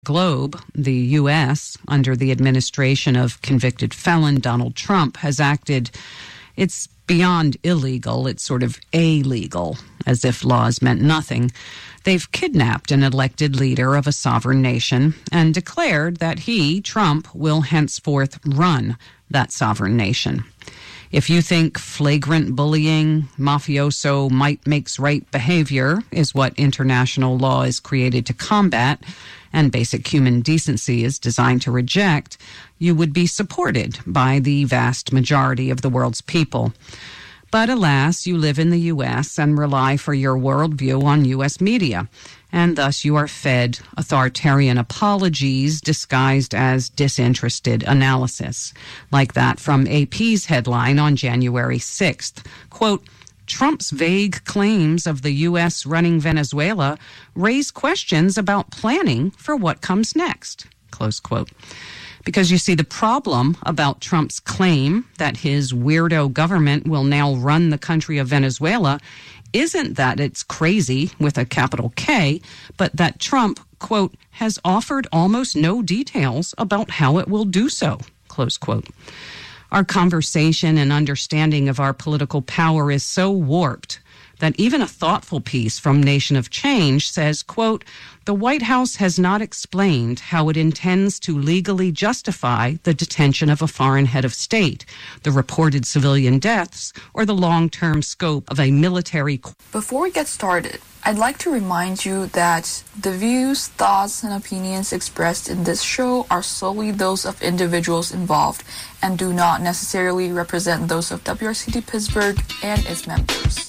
Globe, the U.S., under the administration of convicted felon Donald Trump, has acted, it's beyond illegal, it's sort of illegal, as if laws meant nothing. They've kidnapped an elected leader of a sovereign nation and declared that he, Trump, will henceforth run that sovereign nation. If you think flagrant bullying, mafioso might makes right behavior is what international law is created to combat, and basic human decency is designed to reject, you would be supported by the vast majority of the world's people. But alas, you live in the U.S. and rely for your worldview on U.S. media, and thus you are fed authoritarian apologies disguised as disinterested analysis, like that from AP's headline on January 6th. Quote, Trump's vague claims of the U.S. running Venezuela raise questions about planning for what comes next, close quote. Because you see, the problem about Trump's claim that his weirdo government will now run the country of Venezuela isn't that it's crazy with a capital K, but that Trump, quote, has offered almost no details about how it will do so, close quote. Our conversation and understanding of our political power is so warped that even a thoughtful piece from Nation of Change says, quote, the White House has not explained how it intends to legally justify the detention of a foreign head of state, the reported civilian deaths, or the long-term scope of a military... Before we get started, I'd like to remind you that the views, thoughts, and opinions expressed in this show are solely those of individuals involved and do not necessarily represent those of WRCT Pittsburgh and its members.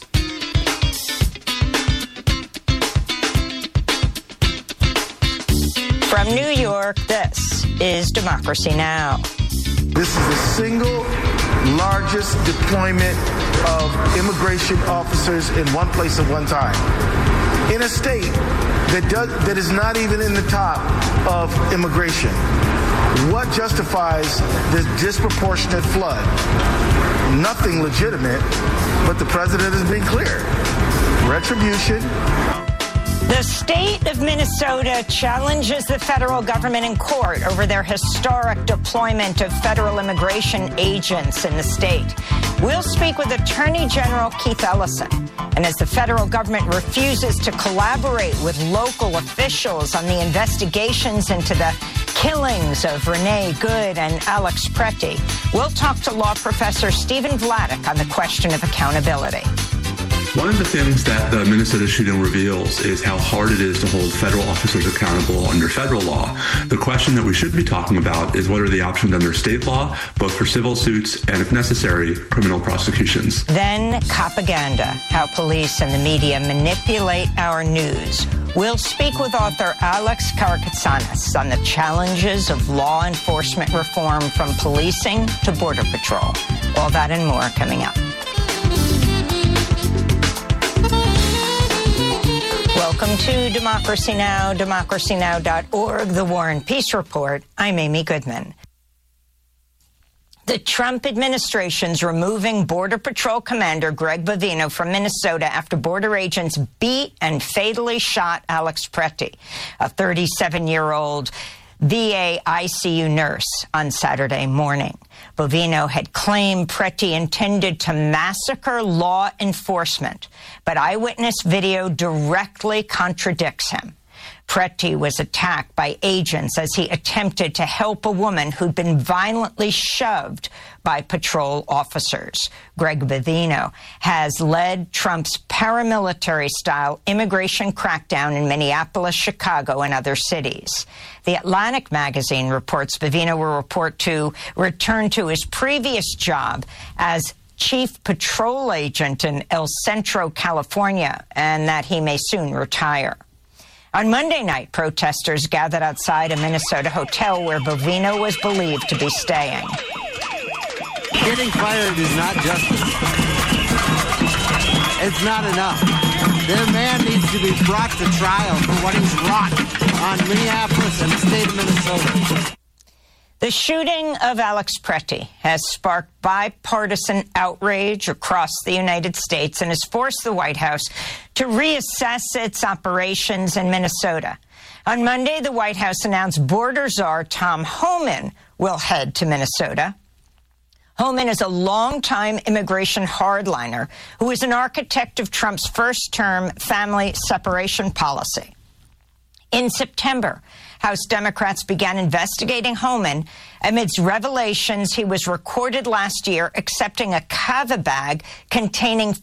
From New York, this is Democracy Now! This is the single largest deployment of immigration officers in one place at one time. In a state that is not even in the top of immigration. What justifies this disproportionate flood? Nothing legitimate, but the president has been clear. Retribution. The state of Minnesota challenges the federal government in court over their historic deployment of federal immigration agents in the state. We'll speak with Attorney General Keith Ellison. And as the federal government refuses to collaborate with local officials on the investigations into the killings of Renee Good and Alex Pretty, we'll talk to law professor Stephen Vladeck on the question of accountability. One of the things that the Minnesota shooting reveals is how hard it is to hold federal officers accountable under federal law. The question that we should be talking about is what are the options under state law, both for civil suits and, if necessary, criminal prosecutions. Then propaganda, how police and the media manipulate our news. We'll speak with author Alex Karakatsanis on the challenges of law enforcement reform from policing to Border Patrol. All that and more coming up. Welcome to Democracy Now!, democracynow.org, the War and Peace Report. I'm Amy Goodman. The Trump administration's removing Border Patrol Commander Greg Bovino from Minnesota after border agents beat and fatally shot Alex Pretty, a 37-year-old VA ICU nurse, on Saturday morning. Bovino had claimed Pretty intended to massacre law enforcement, but eyewitness video directly contradicts him. Pretty was attacked by agents as he attempted to help a woman who'd been violently shoved by patrol officers. Greg Bovino has led Trump's paramilitary-style immigration crackdown in Minneapolis, Chicago, and other cities. The Atlantic magazine reports Bovino will return to his previous job as chief patrol agent in El Centro, California, and that he may soon retire. On Monday night, protesters gathered outside a Minnesota hotel where Bovino was believed to be staying. Getting fired is not justice. It's not enough. Their man needs to be brought to trial for what he's wrought on Minneapolis and the state of Minnesota. The shooting of Alex Pretty has sparked bipartisan outrage across the United States and has forced the White House to reassess its operations in Minnesota. On Monday, the White House announced border czar Tom Homan will head to Minnesota. Homan is a longtime immigration hardliner who is an architect of Trump's first-term family separation policy. In September, House Democrats began investigating Homan amidst revelations he was recorded last year accepting a kava bag containing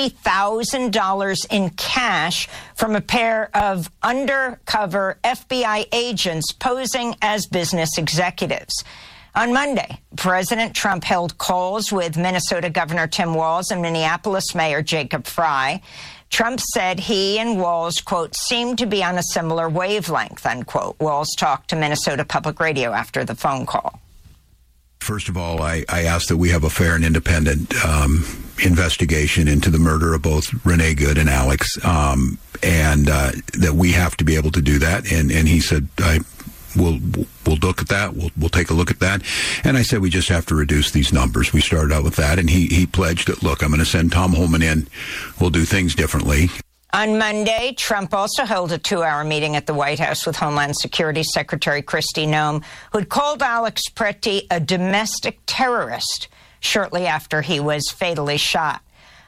$50,000 in cash from a pair of undercover FBI agents posing as business executives. On Monday, President Trump held calls with Minnesota Governor Tim Walz and Minneapolis Mayor Jacob Frey. Trump said he and Walz, quote, seemed to be on a similar wavelength, unquote. Walz talked to Minnesota Public Radio after the phone call. First of all, I ask that we have a fair and independent investigation into the murder of both Renee Good and Alex, and that we have to be able to do that. And he said, We'll look at that. We'll take a look at that. And I said, we just have to reduce these numbers. We started out with that. And he pledged that, look, I'm going to send Tom Homan in. We'll do things differently. On Monday, Trump also held a 2-hour meeting at the White House with Homeland Security Secretary Kristi Noem, who'd called Alex Preti a domestic terrorist shortly after he was fatally shot.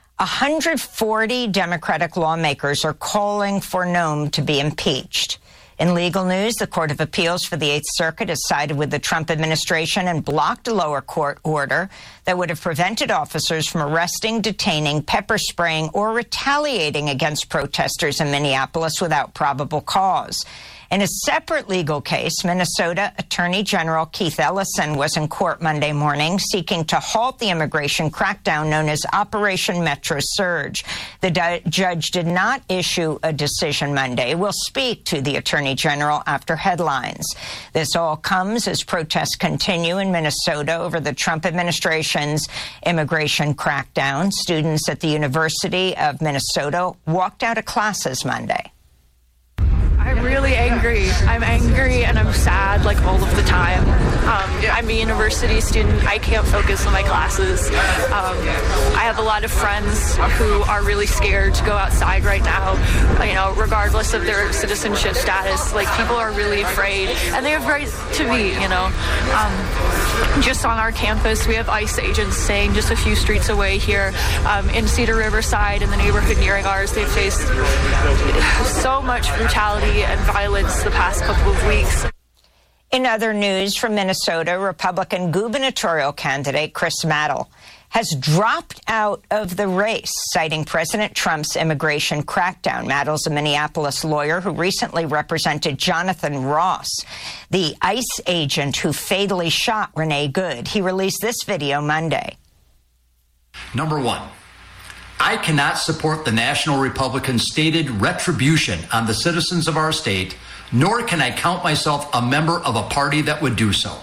140 Democratic lawmakers are calling for Noem to be impeached. In legal news, the Court of Appeals for the Eighth Circuit has sided with the Trump administration and blocked a lower court order that would have prevented officers from arresting, detaining, pepper spraying, or retaliating against protesters in Minneapolis without probable cause. In a separate legal case, Minnesota Attorney General Keith Ellison was in court Monday morning seeking to halt the immigration crackdown known as Operation Metro Surge. The judge did not issue a decision Monday. We'll speak to the Attorney General after headlines. This all comes as protests continue in Minnesota over the Trump administration's immigration crackdown. Students at the University of Minnesota walked out of classes Monday. I'm really angry. I'm angry and I'm sad, like, all of the time. I'm a university student. I can't focus on my classes. I have a lot of friends who are really scared to go outside right now, you know, regardless of their citizenship status. Like, people are really afraid, and they have right to be, you know. Just on our campus, we have ICE agents staying just a few streets away here. In Cedar Riverside, in the neighborhood nearing ours, they've faced so much brutality and violence the past couple of weeks. In other news from Minnesota, Republican gubernatorial candidate Chris Mattel has dropped out of the race, citing President Trump's immigration crackdown. Mattel's a Minneapolis lawyer who recently represented Jonathan Ross, the ICE agent who fatally shot Renee Good. He released this video Monday. Number one, I cannot support the National Republicans' stated retribution on the citizens of our state, nor can I count myself a member of a party that would do so.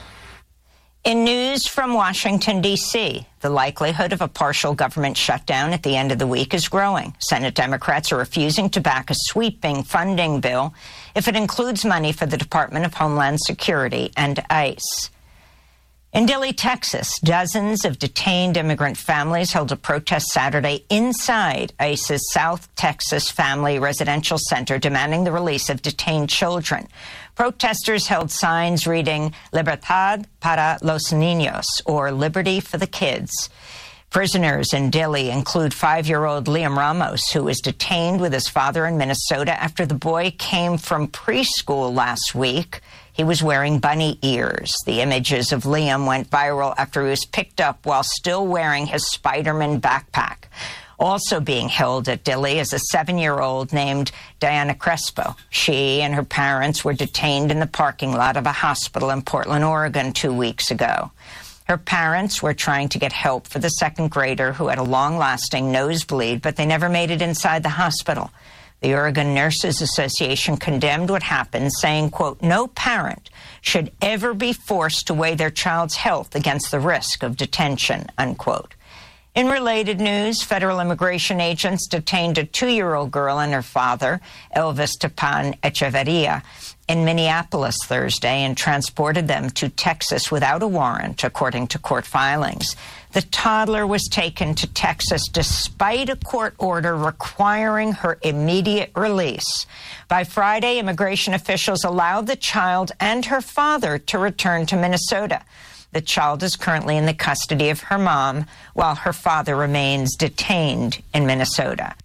In news from Washington, D.C., the likelihood of a partial government shutdown at the end of the week is growing. Senate Democrats are refusing to back a sweeping funding bill if it includes money for the Department of Homeland Security and ICE. In Dilley, Texas, dozens of detained immigrant families held a protest Saturday inside ICE's South Texas Family Residential Center demanding the release of detained children. Protesters held signs reading Libertad para los niños, or Liberty for the Kids. Prisoners in Dilley include 5-year-old Liam Ramos, who was detained with his father in Minnesota after the boy came from preschool last week. He was wearing bunny ears. The images of Liam went viral after he was picked up while still wearing his Spider-Man backpack. Also being held at Dilley is a 7-year-old named Diana Crespo. She and her parents were detained in the parking lot of a hospital in Portland, Oregon 2 weeks ago. Her parents were trying to get help for the second grader who had a long-lasting nosebleed, but they never made it inside the hospital. The Oregon Nurses Association condemned what happened, saying, quote, no parent should ever be forced to weigh their child's health against the risk of detention, unquote. In related news, federal immigration agents detained a 2-year-old girl and her father, Elvis Tapan Echeverria, in Minneapolis Thursday and transported them to Texas without a warrant, according to court filings. The toddler was taken to Texas despite a court order requiring her immediate release. By Friday, immigration officials allowed the child and her father to return to Minnesota. The child is currently in the custody of her mom, while her father remains detained in Minnesota.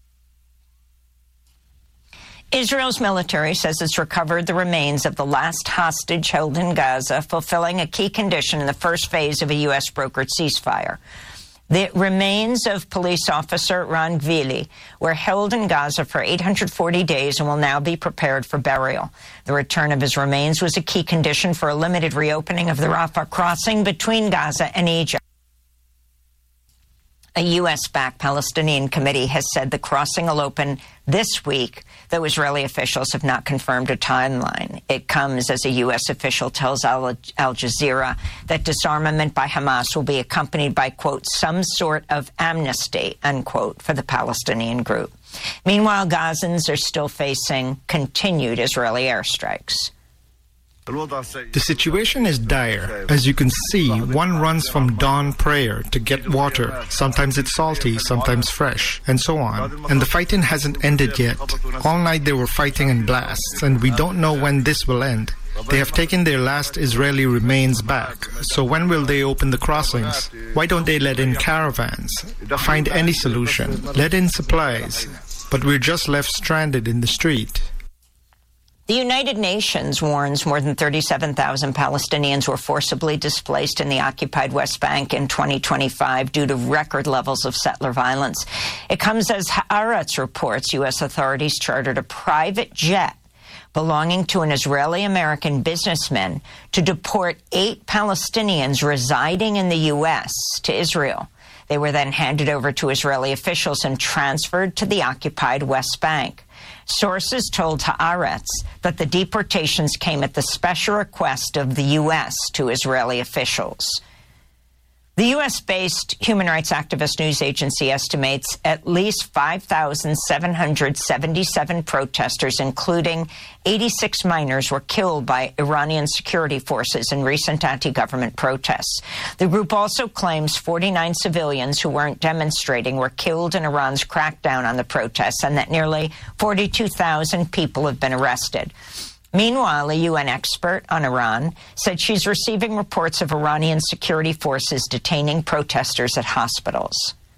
Israel's military says it's recovered the remains of the last hostage held in Gaza, fulfilling a key condition in the first phase of a U.S.-brokered ceasefire. The remains of police officer Ran Gvili were held in Gaza for 840 days and will now be prepared for burial. The return of his remains was a key condition for a limited reopening of the Rafah crossing between Gaza and Egypt. A U.S.-backed Palestinian committee has said the crossing will open this week, though Israeli officials have not confirmed a timeline. It comes as a U.S. official tells Al Jazeera that disarmament by Hamas will be accompanied by, quote, some sort of amnesty, unquote, for the Palestinian group. Meanwhile, Gazans are still facing continued Israeli airstrikes. The situation is dire. As you can see, one runs from dawn prayer to get water. Sometimes it's salty, sometimes fresh, and so on. And the fighting hasn't ended yet. All night they were fighting and blasts, and we don't know when this will end. They have taken their last Israeli remains back. So when will they open the crossings? Why don't they let in caravans? Find any solution. Let in supplies. But we're just left stranded in the street. The United Nations warns more than 37,000 Palestinians were forcibly displaced in the occupied West Bank in 2025 due to record levels of settler violence. It comes as Haaretz reports U.S. authorities chartered a private jet belonging to an Israeli-American businessman to deport 8 Palestinians residing in the U.S. to Israel. They were then handed over to Israeli officials and transferred to the occupied West Bank. Sources told Haaretz that the deportations came at the special request of the U.S. to Israeli officials. The U.S.-based human rights activist news agency estimates at least 5,777 protesters, including 86 minors, were killed by Iranian security forces in recent anti-government protests. The group also claims 49 civilians who weren't demonstrating were killed in Iran's crackdown on the protests and that nearly 42,000 people have been arrested. Meanwhile, a UN expert on Iran said she's receiving reports of Iranian security forces detaining protesters at hospitals.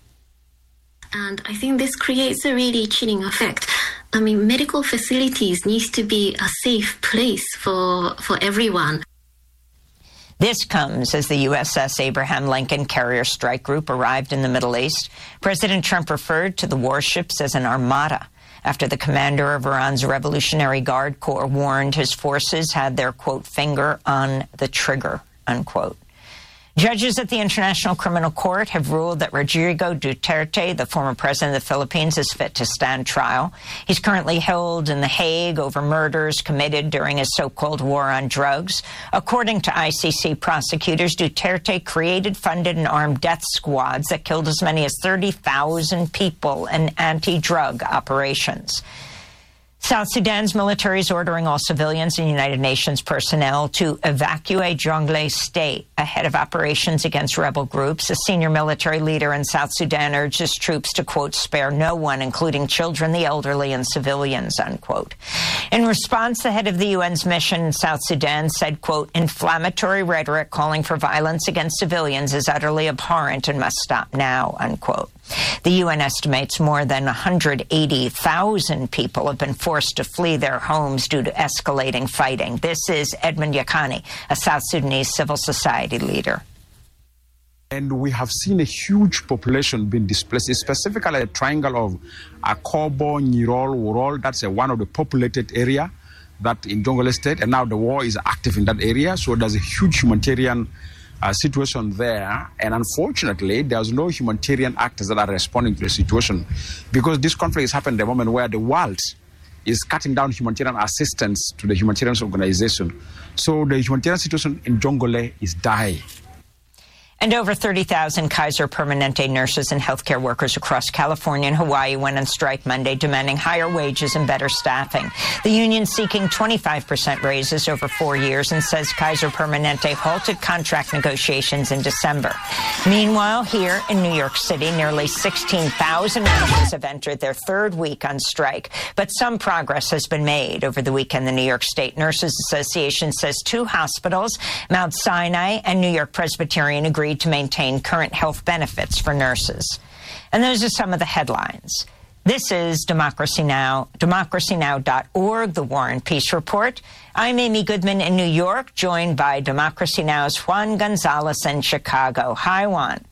And I think this creates a really chilling effect. I mean, medical facilities need to be a safe place for everyone. This comes as the USS Abraham Lincoln carrier strike group arrived in the Middle East. President Trump referred to the warships as an armada after the commander of Iran's Revolutionary Guard Corps warned his forces had their, quote, finger on the trigger, unquote. Judges at the International Criminal Court have ruled that Rodrigo Duterte, the former president of the Philippines, is fit to stand trial. He's currently held in The Hague over murders committed during his so-called war on drugs. According to ICC prosecutors, Duterte created, funded, and armed death squads that killed as many as 30,000 people in anti-drug operations. South Sudan's military is ordering all civilians and United Nations personnel to evacuate Jonglei State ahead of operations against rebel groups. A senior military leader in South Sudan urges troops to, quote, spare no one, including children, the elderly, and civilians, unquote. In response, the head of the UN's mission in South Sudan said, quote, inflammatory rhetoric calling for violence against civilians is utterly abhorrent and must stop now, unquote. The UN estimates more than 180,000 people have been forced to flee their homes due to escalating fighting. This is Edmund Yakani, a South Sudanese civil society leader. And we have seen a huge population being displaced, specifically a triangle of Akobo, Nirol, Worol. That's one of the populated area that in Jonglei State. And now the war is active in that area. So there's a huge humanitarian situation there, and unfortunately there's no humanitarian actors that are responding to the situation, because this conflict is happening at the moment where the world is cutting down humanitarian assistance to the humanitarian organization. So the humanitarian situation in Jonglei is dying. And over 30,000 Kaiser Permanente nurses and healthcare workers across California and Hawaii went on strike Monday, demanding higher wages and better staffing. The union seeking 25% raises over 4 years and says Kaiser Permanente halted contract negotiations in December. Meanwhile, here in New York City, nearly 16,000 nurses have entered their third week on strike. But some progress has been made. Over the weekend, the New York State Nurses Association says 2 hospitals, Mount Sinai and New York Presbyterian, agreed to maintain current health benefits for nurses. And those are some of the headlines. This is Democracy Now!, democracynow.org, The War and Peace Report. I'm Amy Goodman in New York, joined by Democracy Now!'s Juan Gonzalez in Chicago. Hi, Juan.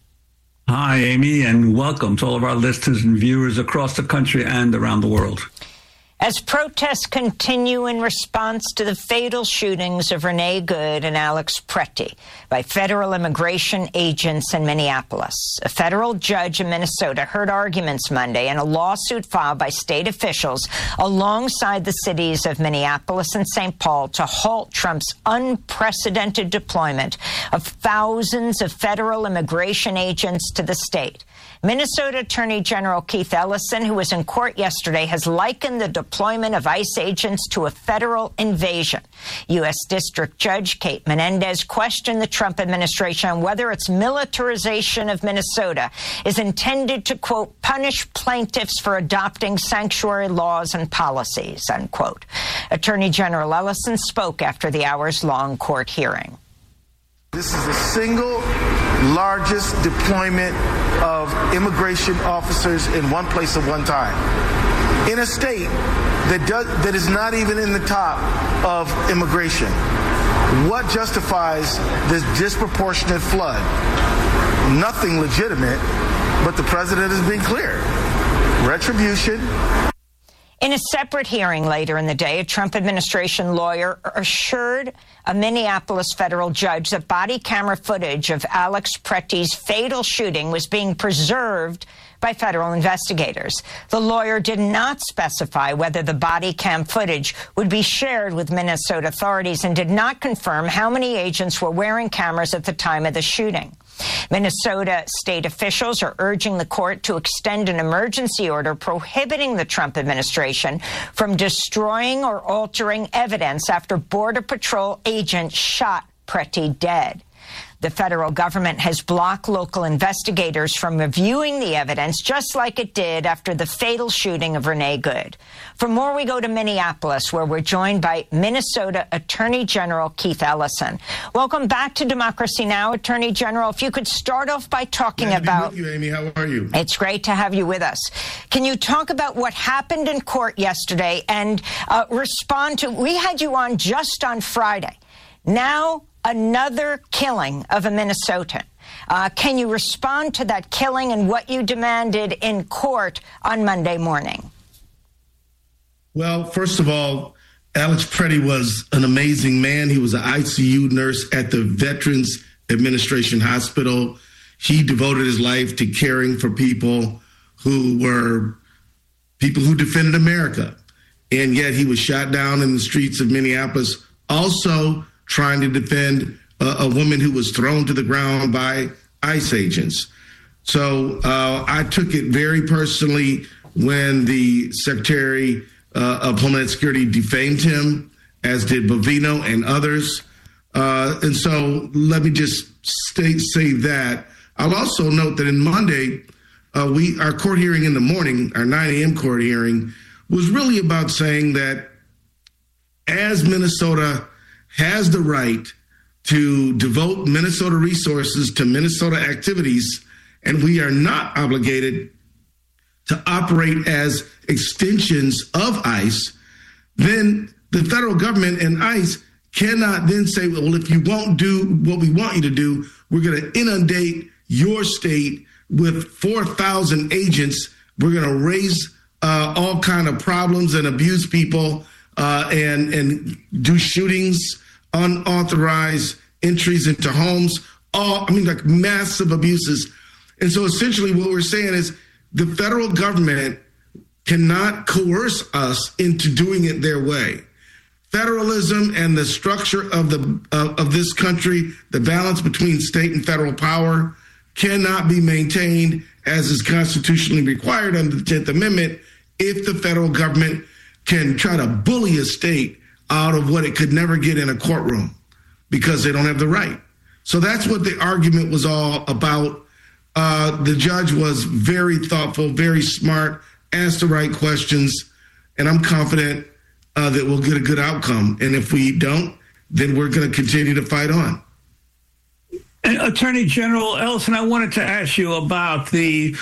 Hi, Amy, and welcome to all of our listeners and viewers across the country and around the world. As protests continue in response to the fatal shootings of Renee Good and Alex Pretty by federal immigration agents in Minneapolis, a federal judge in Minnesota heard arguments Monday in a lawsuit filed by state officials alongside the cities of Minneapolis and St. Paul to halt Trump's unprecedented deployment of thousands of federal immigration agents to the state. Minnesota Attorney General Keith Ellison, who was in court yesterday, has likened the deployment of ICE agents to a federal invasion. U.S. District Judge Kate Menendez questioned the Trump administration on whether its militarization of Minnesota is intended to, quote, punish plaintiffs for adopting sanctuary laws and policies, unquote. Attorney General Ellison spoke after the hours-long court hearing. This is the single largest deployment of immigration officers in one place at one time in a state that is not even in the top of immigration. What justifies this disproportionate flood? Nothing legitimate, but the president has been clear. Retribution. In a separate hearing later in the day, a Trump administration lawyer assured a Minneapolis federal judge that body camera footage of Alex Pretty's fatal shooting was being preserved by federal investigators. The lawyer did not specify whether the body cam footage would be shared with Minnesota authorities and did not confirm how many agents were wearing cameras at the time of the shooting. Minnesota state officials are urging the court to extend an emergency order prohibiting the Trump administration from destroying or altering evidence after Border Patrol agents shot Pretty dead. The federal government has blocked local investigators from reviewing the evidence, just like it did after the fatal shooting of Renee Good. For more, we go to Minneapolis, where we're joined by Minnesota Attorney General Keith Ellison. Welcome back to Democracy Now!, Attorney General. If you could start off by talking about... Good to be with you, Amy. How are you? It's great to have you with us. Can you talk about what happened in court yesterday and respond to... We had you on just on Friday. Now, another killing of a Minnesotan. Can you respond to that killing and what you demanded in court on Monday morning? Well, first of all, Alex Pretty was an amazing man. He was an ICU nurse at the Veterans Administration Hospital. He devoted his life to caring for people who defended America. And yet he was shot down in the streets of Minneapolis, also trying to defend a woman who was thrown to the ground by ICE agents. So I took it very personally when the Secretary of Homeland Security defamed him, as did Bovino and others. And so let me just say that. I'll also note that in Monday, our court hearing in the morning, our 9 a.m. court hearing, was really about saying that as Minnesota has the right to devote Minnesota resources to Minnesota activities, and we are not obligated to operate as extensions of ICE, then the federal government and ICE cannot then say, well, if you won't do what we want you to do, we're going to inundate your state with 4,000 agents. We're going to raise all kind of problems and abuse people and do shootings, unauthorized entries into homes, like massive abuses. And so essentially what we're saying is the federal government cannot coerce us into doing it their way. federalism and the structure of this country, the balance between state and federal power, cannot be maintained as is constitutionally required under the 10th Amendment if the federal government can try to bully a state out of what it could never get in a courtroom because they don't have the right. So that's what the argument was all about. The judge was very thoughtful, very smart, asked the right questions, and I'm confident that we'll get a good outcome. And if we don't, then we're going to continue to fight on. Attorney General Ellison, I wanted to ask you about the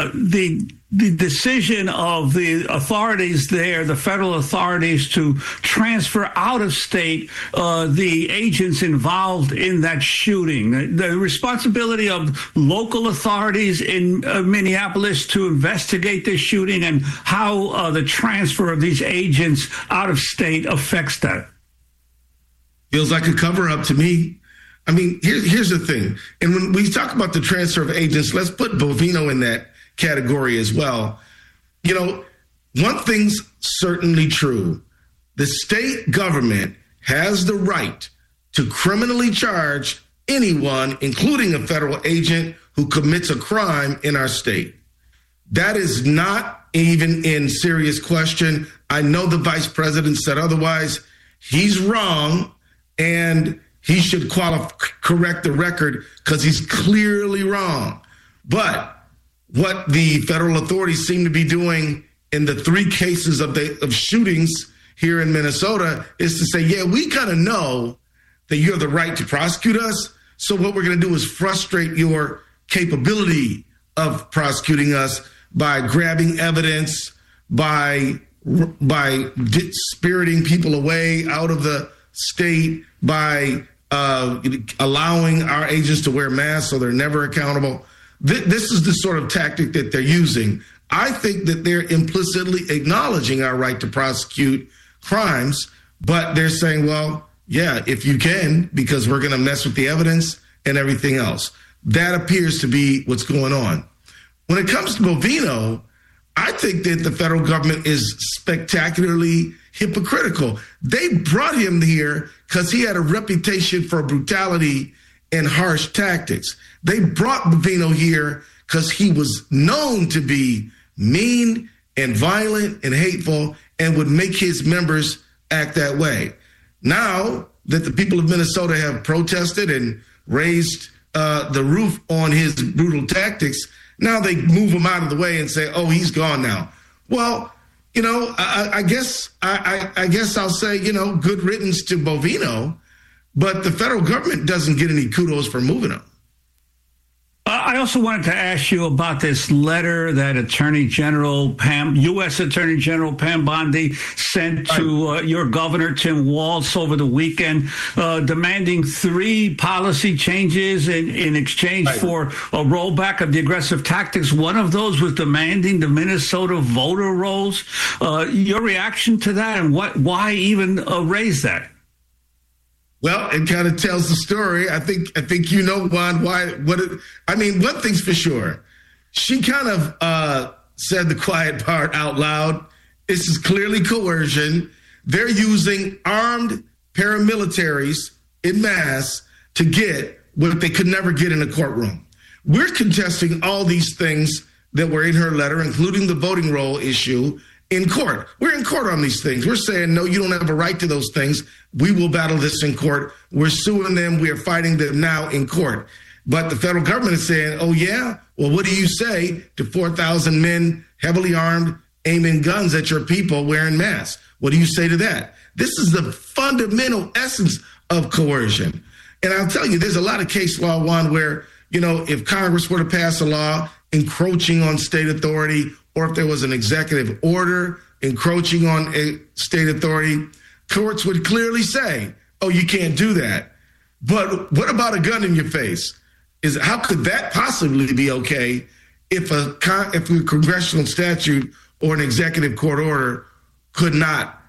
decision of the authorities there, the federal authorities, to transfer out of state the agents involved in that shooting. The responsibility of local authorities in Minneapolis to investigate this shooting and how the transfer of these agents out of state affects that. Feels like a cover-up to me. I mean, here's the thing. And when we talk about the transfer of agents, let's put Bovino in that category as well. You know, one thing's certainly true. The state government has the right to criminally charge anyone, including a federal agent, who commits a crime in our state. That is not even in serious question. I know the vice president said otherwise. He's wrong, and he should correct the record because he's clearly wrong. But what the federal authorities seem to be doing in the 3 cases of shootings here in Minnesota is to say, yeah, we kind of know that you have the right to prosecute us. So what we're going to do is frustrate your capability of prosecuting us by grabbing evidence, by spiriting people away out of the state, by allowing our agents to wear masks so they're never accountable. This is the sort of tactic that they're using. I think that they're implicitly acknowledging our right to prosecute crimes, but they're saying, well, yeah, if you can, because we're going to mess with the evidence and everything else. That appears to be what's going on. When it comes to Bovino, I think that the federal government is spectacularly hypocritical. They brought him here because he had a reputation for brutality and harsh tactics. They brought Bovino here because he was known to be mean and violent and hateful and would make his members act that way. Now that the people of Minnesota have protested and raised the roof on his brutal tactics, now they move him out of the way and say, oh, he's gone now. Well, you know, I guess I'll say, you know, good riddance to Bovino, but the federal government doesn't get any kudos for moving him. I also wanted to ask you about this letter that U.S. Attorney General Pam Bondi sent to your governor, Tim Walz, over the weekend, demanding 3 policy changes in exchange for a rollback of the aggressive tactics. One of those was demanding the Minnesota voter rolls. Your reaction to that, and why even raise that? Well, it kind of tells the story. I think you know, Juan, one thing's for sure. She kind of said the quiet part out loud. This is clearly coercion. They're using armed paramilitaries en masse to get what they could never get in a courtroom. We're contesting all these things that were in her letter, including the voting roll issue, in court. We're in court on these things. We're saying, no, you don't have a right to those things. We will battle this in court. We're suing them. We are fighting them now in court. But the federal government is saying, oh, yeah? Well, what do you say to 4,000 men, heavily armed, aiming guns at your people wearing masks? What do you say to that? This is the fundamental essence of coercion. And I'll tell you, there's a lot of case law, Juan, where, you know, if Congress were to pass a law encroaching on state authority, or if there was an executive order encroaching on a state authority, courts would clearly say, oh, you can't do that. But what about a gun in your face? How could that possibly be okay if a congressional statute or an executive court order could not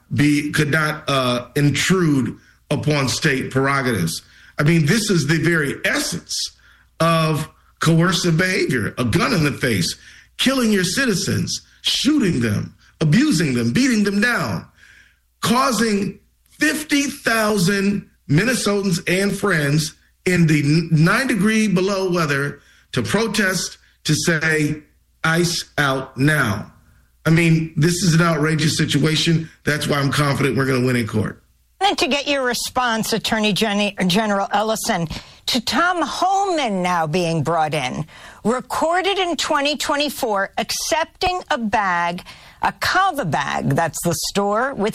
intrude upon state prerogatives? I mean, this is the very essence of coercive behavior: a gun in the face, killing your citizens, shooting them, abusing them, beating them down, causing 50,000 Minnesotans and friends in the 9-degree below weather to protest, to say, ICE out now. I mean, this is an outrageous situation. That's why I'm confident we're going to win in court. And to get your response, Attorney General Ellison, to Tom Homan now being brought in, recorded in 2024, accepting a bag, a Kava bag, that's the store, with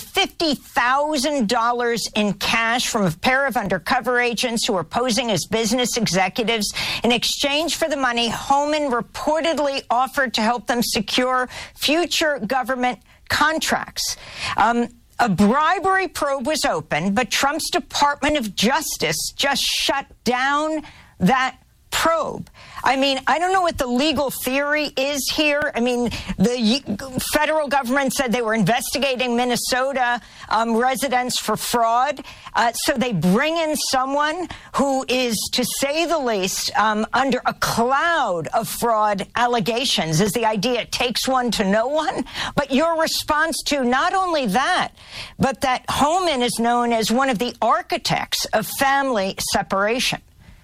$50,000 in cash from a pair of undercover agents who were posing as business executives. In exchange for the money, Homan reportedly offered to help them secure future government contracts. A bribery probe was open, but Trump's Department of Justice just shut down that probe. I mean, I don't know what the legal theory is here. I mean, the federal government said they were investigating Minnesota residents for fraud. So they bring in someone who is, to say the least, under a cloud of fraud allegations. Is the idea it takes one to know one? But your response to not only that, but that Homan is known as one of the architects of family separation.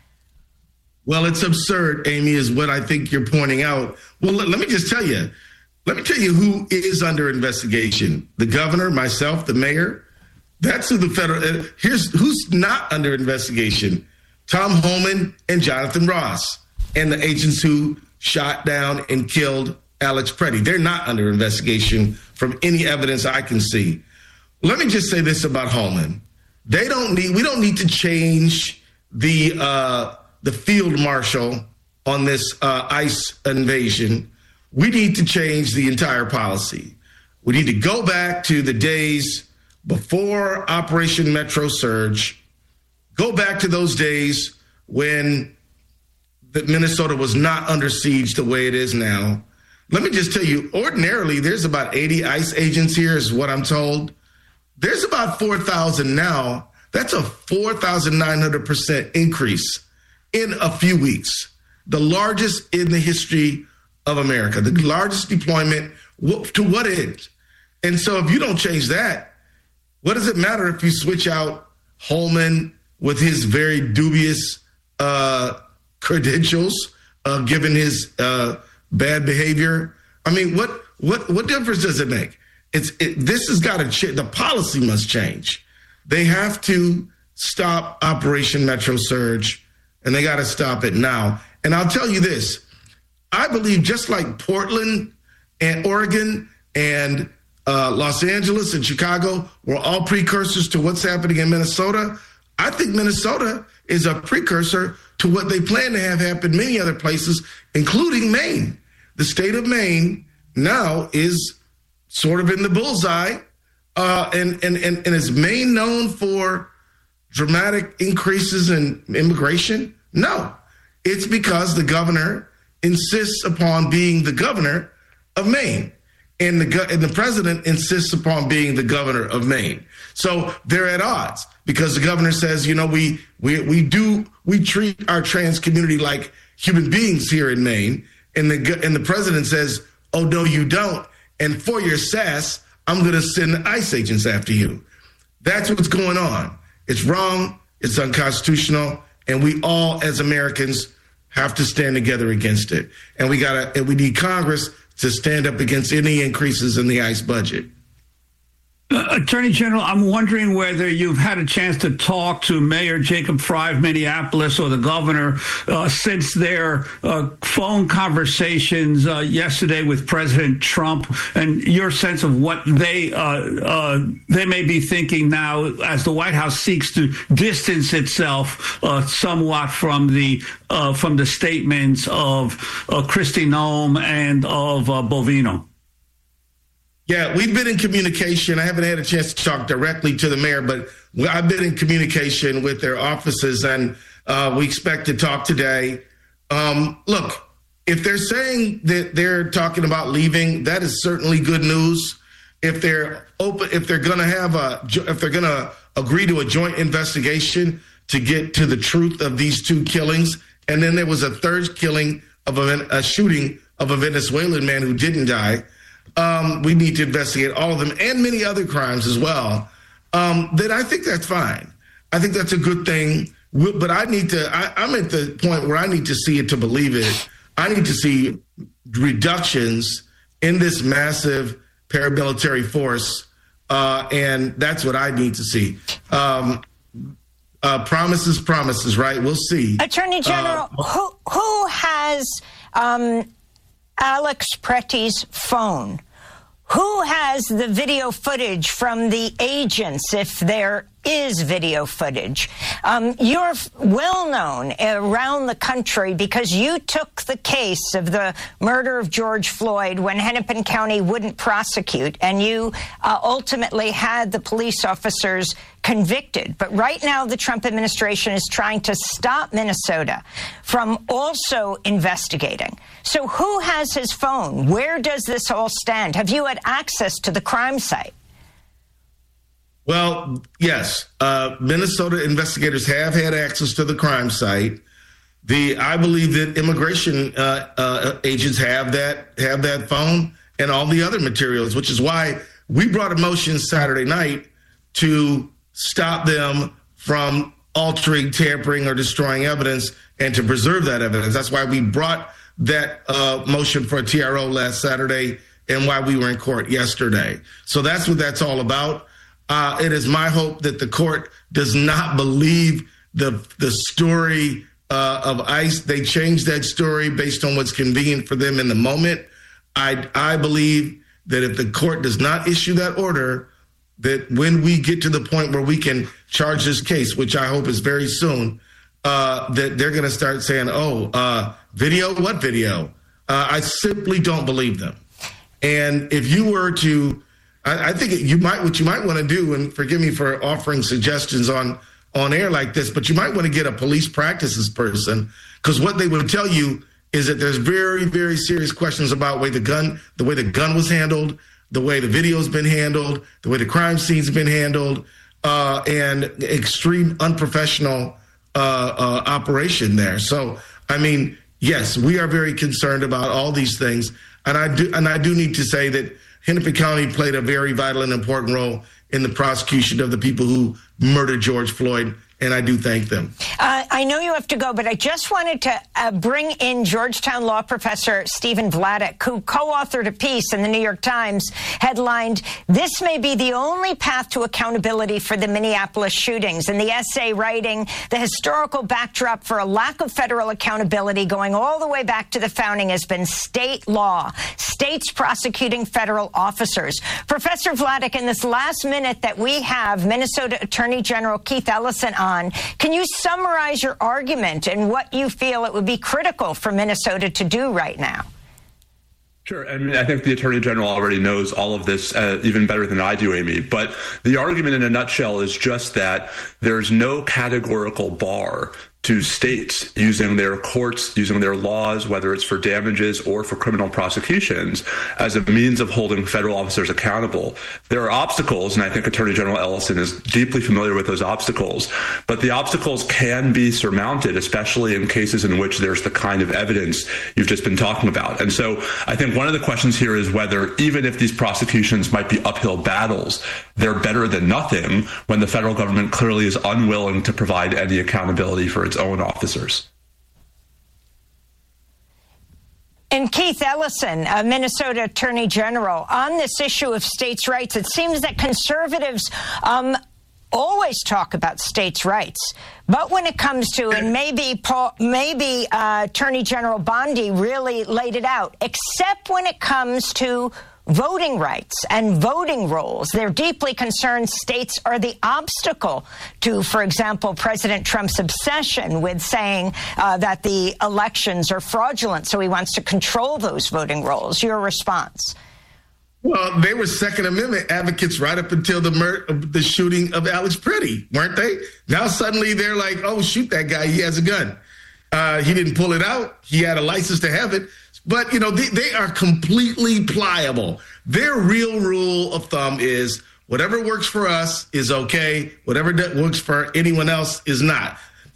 Well, it's absurd, Amy, is what I think you're pointing out. Well, let me just tell you. Let me tell you who is under investigation. The governor, myself, the mayor. That's who the federal... Here's who's not under investigation. Tom Homan and Jonathan Ross and the agents who shot down and killed Alex Preddy. They're not under investigation from any evidence I can see. Let me just say this about Homan. We don't need to change the field marshal on this ICE invasion. We need to change the entire policy. We need to go back to the days before Operation Metro Surge, go back to those days when Minnesota was not under siege the way it is now. Let me just tell you, ordinarily, there's about 80 ICE agents here, is what I'm told. There's about 4,000 now. That's a 4,900% increase in a few weeks, the largest in the history of America, the largest deployment. To what end? And so if you don't change that, what does it matter if you switch out Holman with his very dubious credentials, given his bad behavior? I mean, what difference does it make? This has got to change. The policy must change. They have to stop Operation Metro Surge, and they got to stop it now. And I'll tell you this. I believe just like Portland and Oregon and Los Angeles and Chicago were all precursors to what's happening in Minnesota, I think Minnesota is a precursor to what they plan to have happen many other places, including Maine. The state of Maine now is sort of in the bullseye, and is Maine known for dramatic increases in immigration? No, it's because the governor insists upon being the governor of Maine, and the president insists upon being the governor of Maine. So they're at odds because the governor says, you know, we treat our trans community like human beings here in Maine, and the president says, oh no, you don't, and for your sass, I'm going to send ICE agents after you. That's what's going on. It's wrong. It's unconstitutional. And we all, as Americans, have to stand together against it. And we need Congress to stand up against any increases in the ICE budget. Attorney General, I'm wondering whether you've had a chance to talk to Mayor Jacob Frey of Minneapolis or the governor since their phone conversations yesterday with President Trump, and your sense of what they may be thinking now as the White House seeks to distance itself somewhat from the statements of Kristi Noem and of Bovino. Yeah, we've been in communication. I haven't had a chance to talk directly to the mayor, but I've been in communication with their offices, and we expect to talk today. Look, if they're saying that they're talking about leaving, that is certainly good news. If they're open, if they're going to agree to a joint investigation to get to the truth of these two killings, and then there was a third killing of a shooting of a Venezuelan man who didn't die. We need to investigate all of them and many other crimes as well. then I think that's fine. I think that's a good thing. But I'm at the point where I need to see it to believe it. I need to see reductions in this massive paramilitary force, and that's what I need to see. Promises, right? We'll see. Attorney General, who has Alex Pretty's phone? Who has the video footage from the agents, if there is video footage? You're well known around the country because you took the case of the murder of George Floyd when Hennepin County wouldn't prosecute, and you ultimately had the police officers convicted. But right now, the Trump administration is trying to stop Minnesota from also investigating. So who has his phone? Where does this all stand? Have you had access to the crime site? Well, yes. Minnesota investigators have had access to the crime site. I believe that immigration agents have that phone and all the other materials, which is why we brought a motion Saturday night to stop them from altering, tampering, or destroying evidence and to preserve that evidence. That's why we brought that motion for a TRO last Saturday and why we were in court yesterday. So that's what that's all about. It is my hope that the court does not believe the story of ICE. They changed that story based on what's convenient for them in the moment. I believe that if the court does not issue that order, that when we get to the point where we can charge this case, which I hope is very soon, that they're going to start saying, video? What video? I simply don't believe them. And if you were to, I think what you might want to do, and forgive me for offering suggestions on air like this, but you might want to get a police practices person, because what they would tell you is that there's very, very serious questions about the way the gun was handled, the way the video's been handled, the way the crime scene's been handled, and extreme unprofessional operation there. So, I mean, yes, we are very concerned about all these things, and I do need to say that Hennepin County played a very vital and important role in the prosecution of the people who murdered George Floyd, and I do thank them. I know you have to go, but I just wanted to bring in Georgetown law professor Stephen Vladeck, who co-authored a piece in the New York Times headlined, "This may be the only path to accountability for the Minneapolis shootings." In the essay writing, the historical backdrop for a lack of federal accountability going all the way back to the founding has been state law, states prosecuting federal officers. Professor Vladeck, in this last minute that we have Minnesota Attorney General Keith Ellison on, can you summarize your argument and what you feel it would be critical for Minnesota to do right now? Sure. I mean, I think the Attorney General already knows all of this even better than I do, Amy. But the argument in a nutshell is just that there's no categorical bar to states using their courts, using their laws, whether it's for damages or for criminal prosecutions, as a means of holding federal officers accountable. There are obstacles, and I think Attorney General Ellison is deeply familiar with those obstacles, but the obstacles can be surmounted, especially in cases in which there's the kind of evidence you've just been talking about. And so I think one of the questions here is whether, even if these prosecutions might be uphill battles, they're better than nothing when the federal government clearly is unwilling to provide any accountability for its own officers. And Keith Ellison, Minnesota Attorney General, on this issue of states' rights, it seems that conservatives always talk about states' rights. But when it comes to, and maybe Attorney General Bondi really laid it out, except when it comes to voting rights and voting rolls. They're deeply concerned states are the obstacle to, for example, President Trump's obsession with saying that the elections are fraudulent, so he wants to control those voting rolls. Your response? Well, they were Second Amendment advocates right up until the shooting of Alex Pretty, weren't they? Now suddenly they're like, oh, shoot that guy. He has a gun. He didn't pull it out. He had a license to have it. But, you know, they are completely pliable. Their real rule of thumb is whatever works for us is okay. Whatever works for anyone else is not.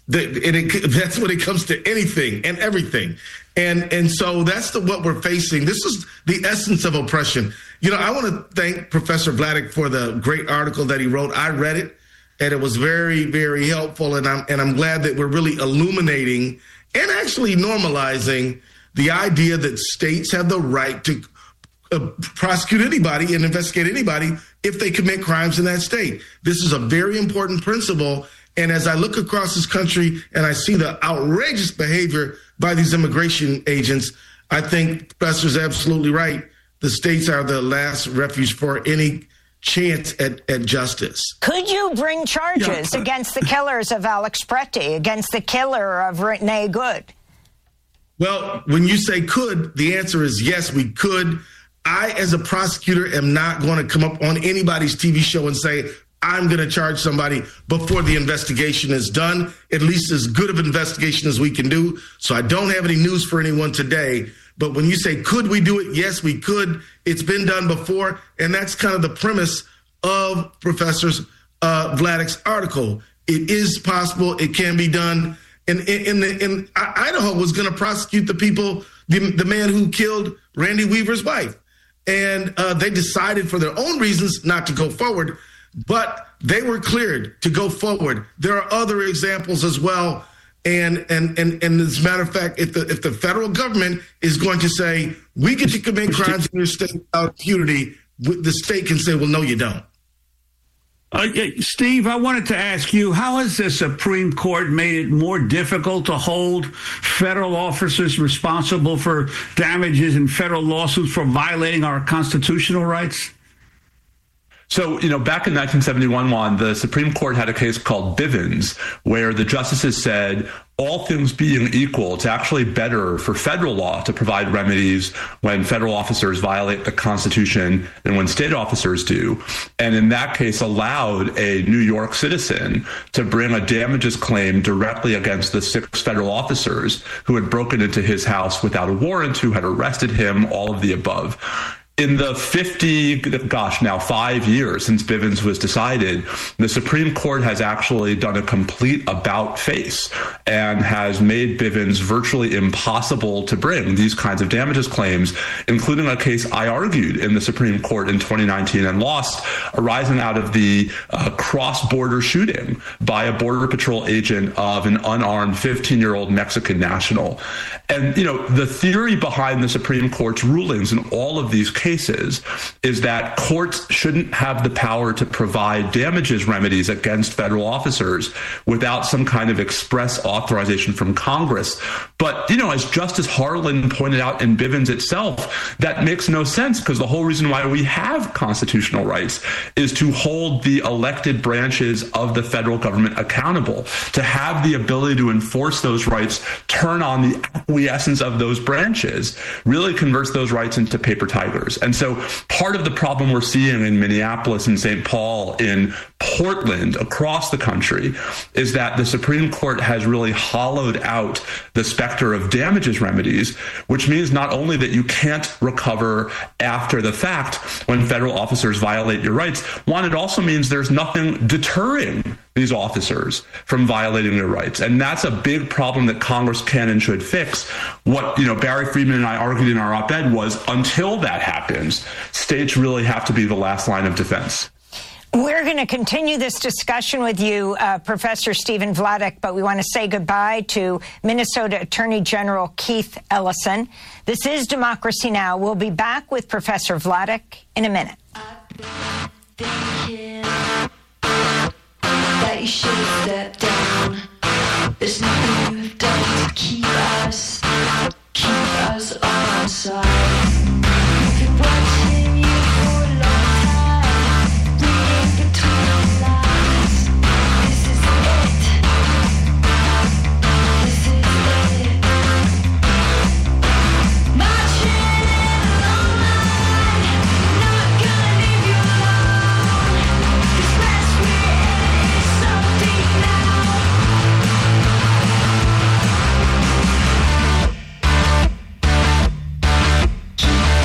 That's when it comes to anything and everything. And so that's what we're facing. This is the essence of oppression. I want to thank Professor Vladeck for the great article that he wrote. I read it, and it was very, very helpful. And I'm glad that we're really illuminating and actually normalizing the idea that states have the right to prosecute anybody and investigate anybody if they commit crimes in that state. This is a very important principle. And as I look across this country and I see the outrageous behavior by these immigration agents, I think Professor's absolutely right. The states are the last refuge for any chance at justice. Could you bring charges against the killers of Alex Preti, against the killer of Renee Good? Well, when you say could, the answer is yes, we could. I, as a prosecutor, am not going to come up on anybody's TV show and say, I'm going to charge somebody before the investigation is done, at least as good of an investigation as we can do. So I don't have any news for anyone today. But when you say, could we do it? Yes, we could. It's been done before. And that's kind of the premise of Professor Vladeck's article. It is possible. It can be done. And Idaho was going to prosecute the people, the man who killed Randy Weaver's wife. And they decided for their own reasons not to go forward, but they were cleared to go forward. There are other examples as well. And as a matter of fact, if the federal government is going to say, we get to commit crimes in your state without impunity, the state can say, well, no, you don't. Steve, I wanted to ask you, how has the Supreme Court made it more difficult to hold federal officers responsible for damages in federal lawsuits for violating our constitutional rights? So, back in 1971, Juan, the Supreme Court had a case called Bivens, where the justices said, all things being equal, it's actually better for federal law to provide remedies when federal officers violate the Constitution than when state officers do. And in that case, allowed a New York citizen to bring a damages claim directly against the 6 federal officers who had broken into his house without a warrant, who had arrested him, all of the above. In the 5 years since Bivens was decided, the Supreme Court has actually done a complete about-face and has made Bivens virtually impossible to bring these kinds of damages claims, including a case I argued in the Supreme Court in 2019 and lost, arising out of the cross-border shooting by a Border Patrol agent of an unarmed 15-year-old Mexican national. And, the theory behind the Supreme Court's rulings in all of these cases is that courts shouldn't have the power to provide damages remedies against federal officers without some kind of express authorization from Congress. But, as Justice Harlan pointed out in Bivens itself, that makes no sense, because the whole reason why we have constitutional rights is to hold the elected branches of the federal government accountable, to have the ability to enforce those rights, turn on the acquiescence of those branches, really converts those rights into paper tigers. And so part of the problem we're seeing in Minneapolis and St. Paul, in Portland, across the country, is that the Supreme Court has really hollowed out the specter of damages remedies, which means not only that you can't recover after the fact when federal officers violate your rights, one, it also means there's nothing deterring these officers from violating their rights. And that's a big problem that Congress can and should fix. What, Barry Friedman and I argued in our op-ed was, until that happens, states really have to be the last line of defense. We're going to continue this discussion with you, Professor Stephen Vladeck, but we want to say goodbye to Minnesota Attorney General Keith Ellison. This is Democracy Now! We'll be back with Professor Vladeck in a minute. That you should have stepped down. There's nothing you've done to keep us on our side. We've been watching you for a long time, reading between the lines. This is it. This is it. Marching in a long line, not gonna leave you alone. This mess we're in is so deep now. Keep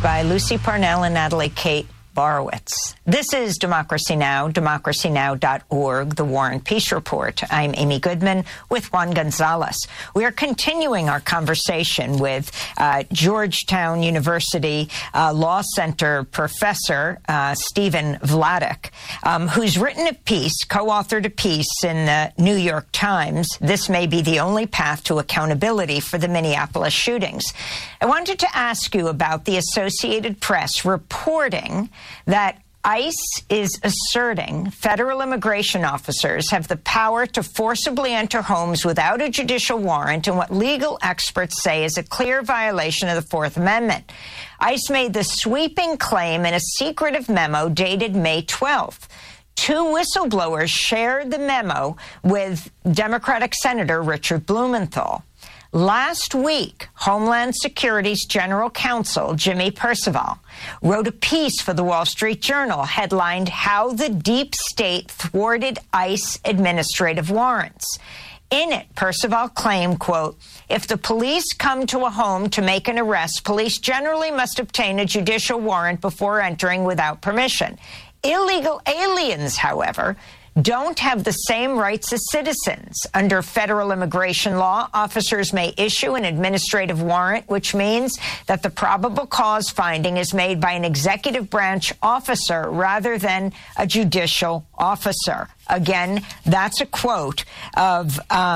by Lucy Parnell and Natalie Kate Borowitz. This is Democracy Now!, democracynow.org, The War and Peace Report. I'm Amy Goodman with Juan Gonzalez. We are continuing our conversation with Georgetown University Law Center professor Stephen Vladeck, who's written a piece, co-authored a piece in the New York Times, "This May Be the Only Path to Accountability for the Minneapolis Shootings." I wanted to ask you about the Associated Press reporting that ICE is asserting federal immigration officers have the power to forcibly enter homes without a judicial warrant in what legal experts say is a clear violation of the Fourth Amendment. ICE made the sweeping claim in a secretive memo dated May 12th. Two whistleblowers shared the memo with Democratic Senator Richard Blumenthal. Last week, Homeland Security's General Counsel, Jimmy Percival, wrote a piece for the Wall Street Journal headlined "How the Deep State Thwarted ICE Administrative Warrants." In it, Percival claimed, quote, "If the police come to a home to make an arrest, police generally must obtain a judicial warrant before entering without permission. Illegal aliens, however, don't have the same rights as citizens. Under federal immigration law, officers may issue an administrative warrant, which means that the probable cause finding is made by an executive branch officer rather than a judicial officer." Again, that's a quote of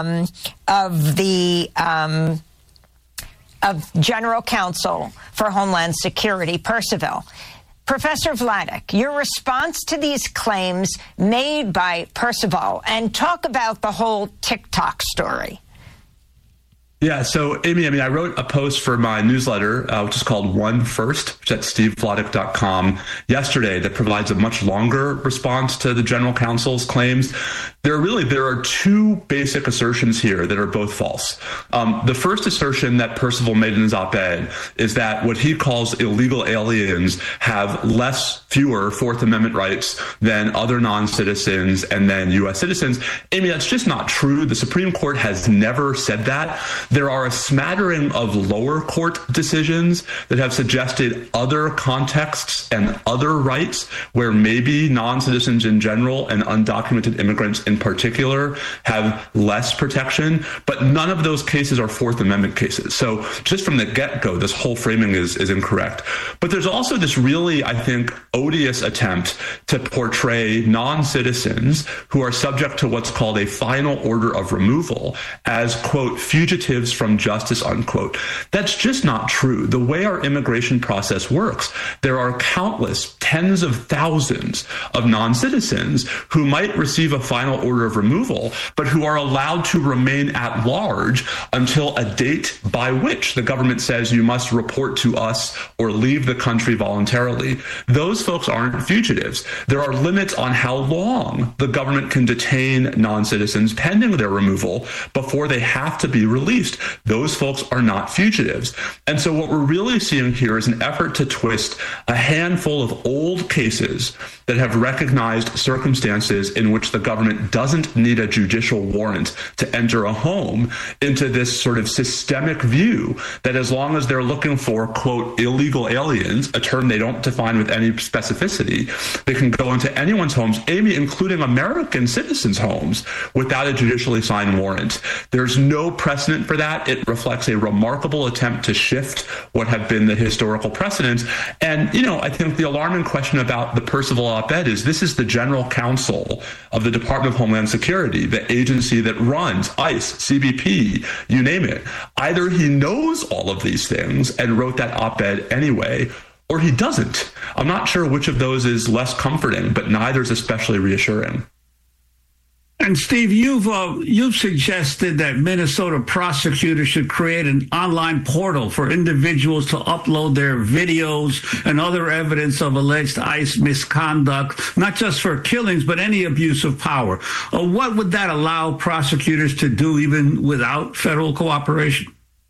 General Counsel for Homeland Security, Percival. Professor Vladeck, your response to these claims made by Percival, and talk about the whole TikTok story. Yeah, so Amy, I wrote a post for my newsletter, which is called One First, which is at stevevladeck.com yesterday, that provides a much longer response to the General Counsel's claims. There are two basic assertions here that are both false. The first assertion that Percival made in his op-ed is that what he calls illegal aliens have fewer Fourth Amendment rights than other non-citizens and then U.S. citizens. Amy, that's just not true. The Supreme Court has never said that. There are a smattering of lower court decisions that have suggested other contexts and other rights where maybe non-citizens in general and undocumented immigrants in particular have less protection, but none of those cases are Fourth Amendment cases. So just from the get-go, this whole framing is incorrect. But there's also this really, I think, odious attempt to portray non-citizens who are subject to what's called a final order of removal as, quote, fugitives from justice, unquote. That's just not true. The way our immigration process works, there are countless tens of thousands of non-citizens who might receive a final order of removal, but who are allowed to remain at large until a date by which the government says you must report to us or leave the country voluntarily. Those folks aren't fugitives. There are limits on how long the government can detain non-citizens pending their removal before they have to be released. Those folks are not fugitives. And so what we're really seeing here is an effort to twist a handful of old cases that have recognized circumstances in which the government doesn't need a judicial warrant to enter a home into this sort of systemic view that as long as they're looking for, quote, illegal aliens, a term they don't define with any specificity, they can go into anyone's homes, Amy, including American citizens' homes, without a judicially signed warrant. There's no precedent for that. It reflects a remarkable attempt to shift what have been the historical precedents. And, I think the alarming question about the Percival op-ed is this is the General Counsel of the Department of Homeland Security, the agency that runs ICE, CBP, you name it. Either he knows all of these things and wrote that op-ed anyway, or he doesn't. I'm not sure which of those is less comforting, but neither is especially reassuring. And Steve, you've suggested that Minnesota prosecutors should create an online portal for individuals to upload their videos and other evidence of alleged ICE misconduct, not just for killings, but any abuse of power. What would that allow prosecutors to do even without federal cooperation?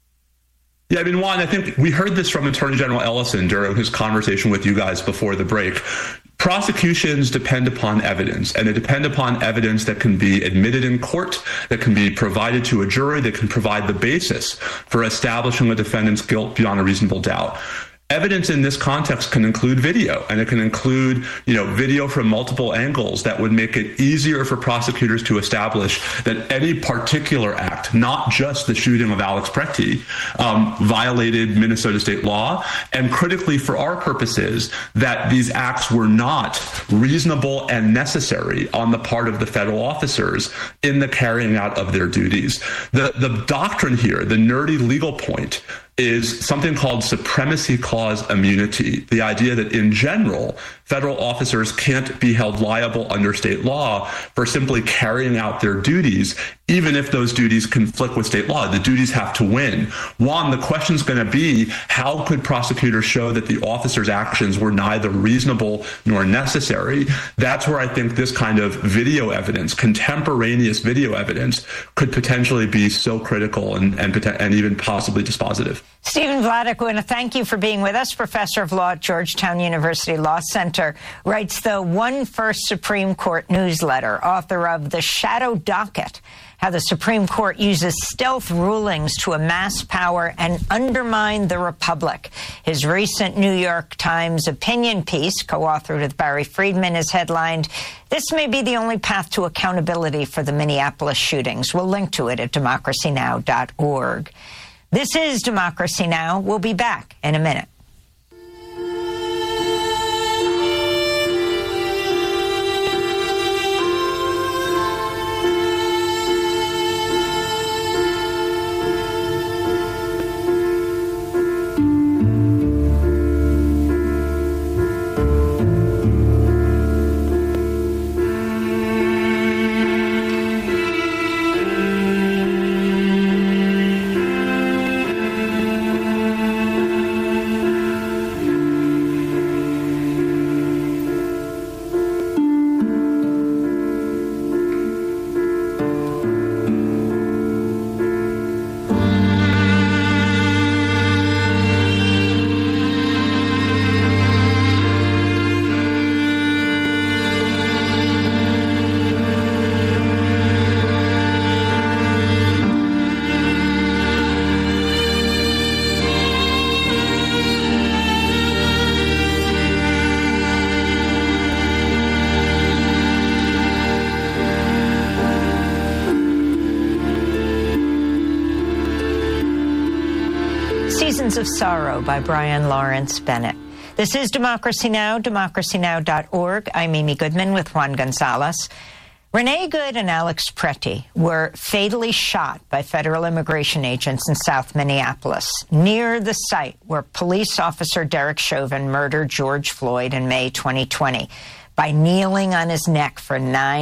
Yeah, Juan, I think we heard this from Attorney General Ellison during his conversation with you guys before the break. Prosecutions depend upon evidence, and they depend upon evidence that can be admitted in court, that can be provided to a jury, that can provide the basis for establishing a defendant's guilt beyond a reasonable doubt. Evidence in this context can include video, and it can include, video from multiple angles that would make it easier for prosecutors to establish that any particular act, not just the shooting of Alex Preti, violated Minnesota state law, and critically for our purposes, that these acts were not reasonable and necessary on the part of the federal officers in the carrying out of their duties. The doctrine here, the nerdy legal point, is something called supremacy clause immunity. The idea that in general, federal officers can't be held liable under state law for simply carrying out their duties, even if those duties conflict with state law. The duties have to win. One, the question's going to be, how could prosecutors show that the officers' actions were neither reasonable nor necessary? That's where I think this kind of video evidence, contemporaneous video evidence, could potentially be so critical and even possibly dispositive. Stephen Vladeck, I want to thank you for being with us. Professor of Law at Georgetown University Law Center, writes the One First Supreme Court newsletter, author of The Shadow Docket, how the Supreme Court uses stealth rulings to amass power and undermine the republic. His recent New York Times opinion piece, co-authored with Barry Friedman, is headlined, "This may be the only path to accountability for the Minneapolis shootings." We'll link to it at democracynow.org. This is Democracy Now! We'll be back in a minute. Seasons of Sorrow by Brian Lawrence Bennett. This is Democracy Now!, democracynow.org. I'm Amy Goodman with Juan Gonzalez. Renee Good and Alex Preti were fatally shot by federal immigration agents in South Minneapolis, near the site where police officer Derek Chauvin murdered George Floyd in May 2020 by kneeling on his neck for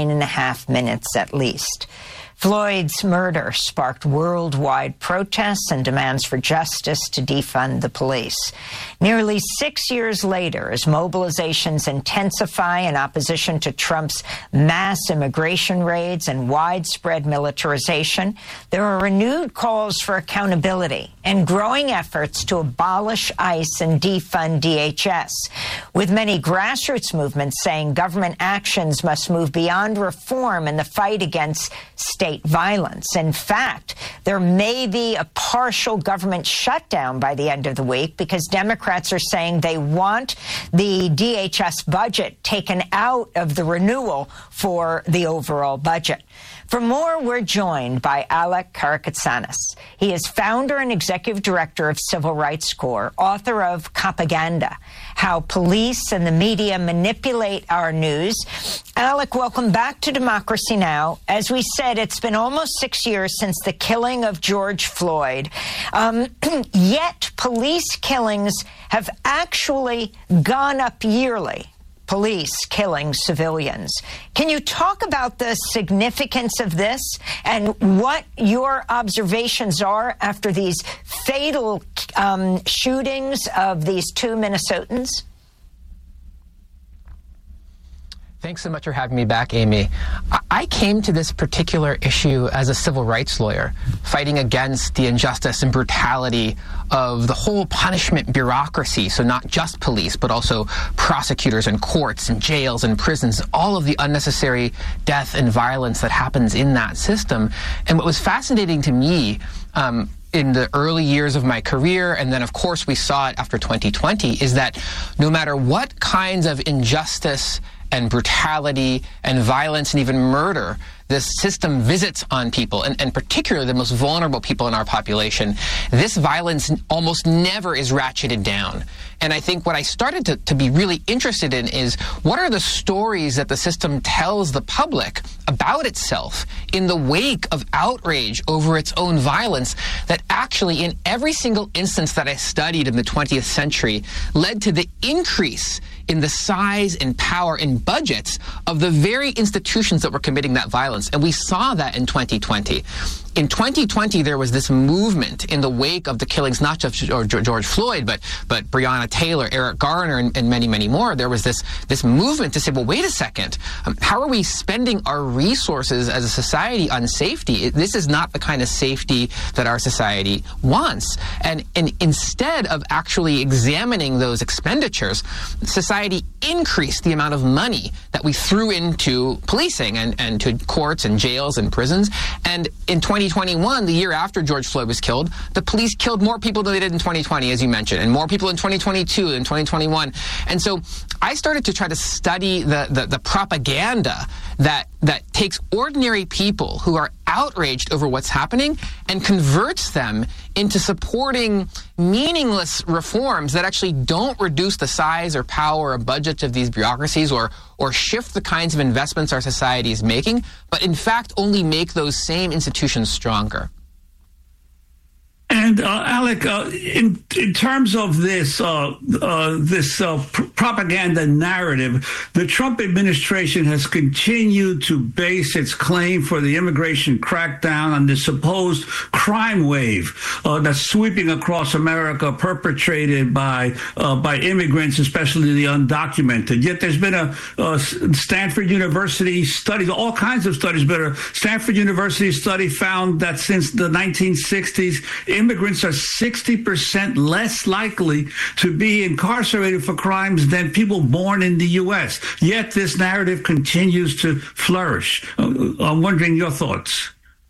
9.5 minutes at least. Floyd's murder sparked worldwide protests and demands for justice to defund the police. Nearly 6 years later, as mobilizations intensify in opposition to Trump's mass immigration raids and widespread militarization, there are renewed calls for accountability and growing efforts to abolish ICE and defund DHS, with many grassroots movements saying government actions must move beyond reform in the fight against state violence. In fact, there may be a partial government shutdown by the end of the week because Democrats are saying they want the DHS budget taken out of the renewal for the overall budget. For more, we're joined by Alec Karakatsanis. He is founder and executive director of Civil Rights Corps, author of Propaganda, How Police and the Media Manipulate Our News. Alec, welcome back to Democracy Now! As we said, it's been almost 6 years since the killing of George Floyd, yet police killings have actually gone up yearly. Police killing civilians. Can you talk about the significance of this and what your observations are after these fatal shootings of these two Minnesotans? Thanks so much for having me back, Amy. I came to this particular issue as a civil rights lawyer, fighting against the injustice and brutality of the whole punishment bureaucracy, so not just police, but also prosecutors and courts and jails and prisons, all of the unnecessary death and violence that happens in that system. And what was fascinating to me in the early years of my career, and then of course we saw it after 2020, is that no matter what kinds of injustice and brutality and violence and even murder this system visits on people, and particularly the most vulnerable people in our population, this violence almost never is ratcheted down. And I think what I started to be really interested in is what are the stories that the system tells the public about itself in the wake of outrage over its own violence that actually in every single instance that I studied in the 20th century led to the increase in the size and power and budgets of the very institutions that were committing that violence. And we saw that in 2020. In 2020, there was this movement in the wake of the killings, not just George Floyd, but Breonna Taylor, Eric Garner, and many, many more. There was this movement to say, well, wait a second. How are we spending our resources as a society on safety? This is not the kind of safety that our society wants. And instead of actually examining those expenditures, society increased the amount of money that we threw into policing and to courts and jails and prisons. And in 2021, the year after George Floyd was killed, the police killed more people than they did in 2020, as you mentioned, and more people in 2022 than 2021. And so I started to try to study the propaganda that takes ordinary people who are outraged over what's happening and converts them into supporting meaningless reforms that actually don't reduce the size or power or budget of these bureaucracies or shift the kinds of investments our society is making, but in fact only make those same institutions stronger. And Alec, in terms of this propaganda narrative, the Trump administration has continued to base its claim for the immigration crackdown on the supposed crime wave that's sweeping across America, perpetrated by immigrants, especially the undocumented. Yet there's been a Stanford University study, all kinds of studies, but a Stanford University study found that since the 1960s, immigrants are 60% less likely to be incarcerated for crimes than people born in the U.S. Yet this narrative continues to flourish. I'm wondering your thoughts.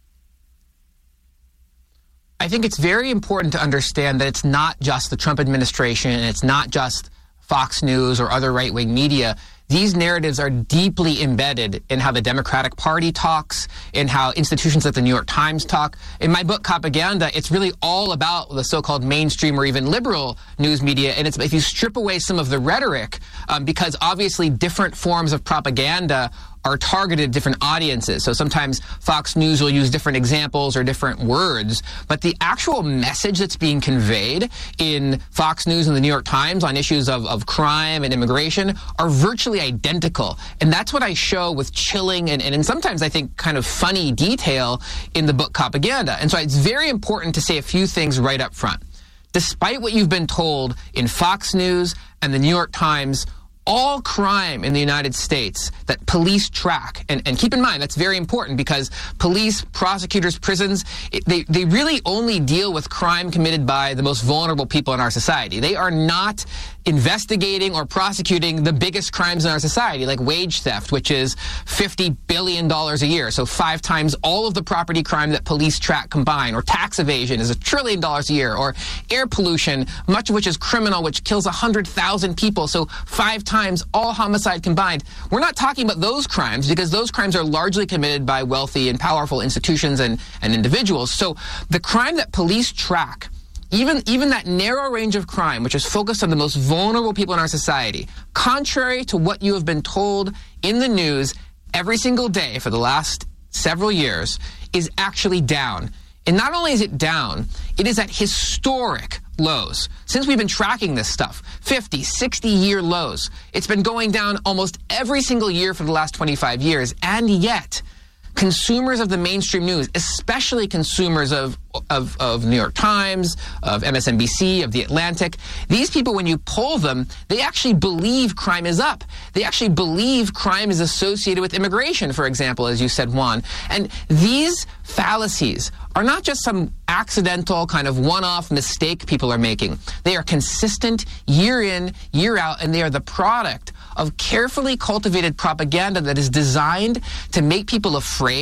I think it's very important to understand that it's not just the Trump administration and it's not just Fox News or other right-wing media. These narratives are deeply embedded in how the Democratic Party talks, in how institutions like the New York Times talk. In my book, Propaganda, it's really all about the so-called mainstream or even liberal news media. And if you strip away some of the rhetoric, because obviously different forms of propaganda are targeted at different audiences. So sometimes Fox News will use different examples or different words, but the actual message that's being conveyed in Fox News and the New York Times on issues of crime and immigration are virtually identical. And that's what I show with chilling and sometimes I think kind of funny detail in the book Propaganda. And so it's very important to say a few things right up front. Despite what you've been told in Fox News and the New York Times, all crime in the United States that police track, and keep in mind, that's very important because police, prosecutors, prisons, they really only deal with crime committed by the most vulnerable people in our society. They are not investigating or prosecuting the biggest crimes in our society, like wage theft, which is $50 billion a year, so 5 times all of the property crime that police track combined, or tax evasion is $1 trillion a year, or air pollution, much of which is criminal, which kills 100,000 people, so 5 times all homicide combined. We're not talking about those crimes because those crimes are largely committed by wealthy and powerful institutions and individuals. So the crime that police track, even that narrow range of crime, which is focused on the most vulnerable people in our society, contrary to what you have been told in the news every single day for the last several years, is actually down. And not only is it down, it is at historic lows. Since we've been tracking this stuff, 50, 60-year lows. It's been going down almost every single year for the last 25 years. And yet, consumers of the mainstream news, especially consumers of New York Times, of MSNBC, of The Atlantic, these people, when you poll them, they actually believe crime is up. They actually believe crime is associated with immigration, for example, as you said, Juan. And these fallacies are not just some accidental kind of one-off mistake people are making. They are consistent year in, year out, and they are the product of carefully cultivated propaganda that is designed to make people afraid